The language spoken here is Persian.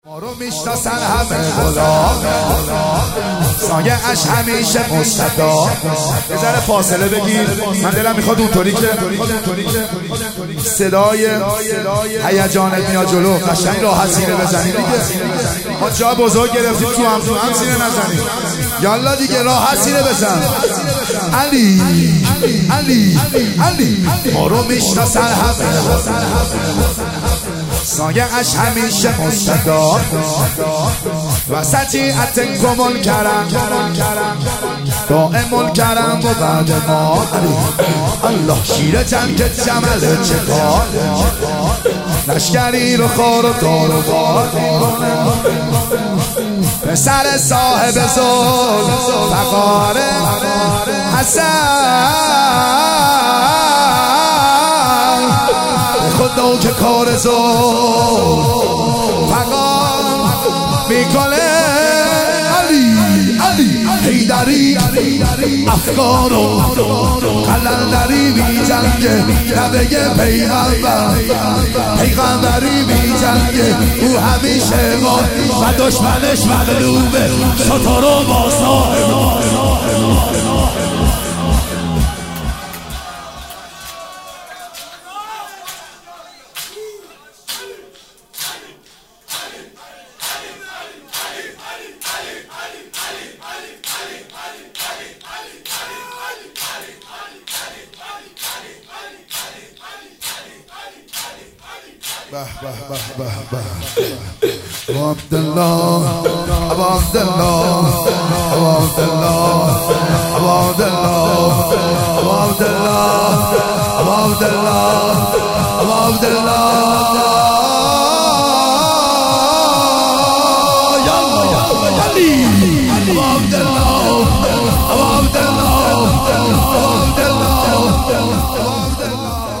ما رو میشناسن همه غلام، سایه اش همیشه مستدا. یه ذره فاصله بگیر، من دلم میخواد اونطوری که صدای هیجانت میاد جلو قشنگ راحت سینه بزنی دیگه. ما جا بزرگ گرفتیم تو هم سینه نزنیم. یالا دیگه راحت سینه بزن. علی علی علی ما رو میشناسن همه، سایه اش همیشه مستدا. و سجیعت کمال کرم دائمال کرم و بعد ما الله شیر جنگ جمل چکار لشکری رو خار و دار و بار پسر صاحب زل فقار حسن خدا که کار زل فقار میکنه. علی حیدری افکار و قلندری بی جنگه نبه پیغمبری بی جنگه او همیشه ما و دشمنش مغلوبه ستاره و باسا. ابو عبدالله ابو عبدالله ابو عبدالله ابو عبدالله ابو عبدالله ابو عبدالله ابو عبدالله يلا علي ابو عبدالله ابو عبدالله ابو عبدالله ابو عبدالله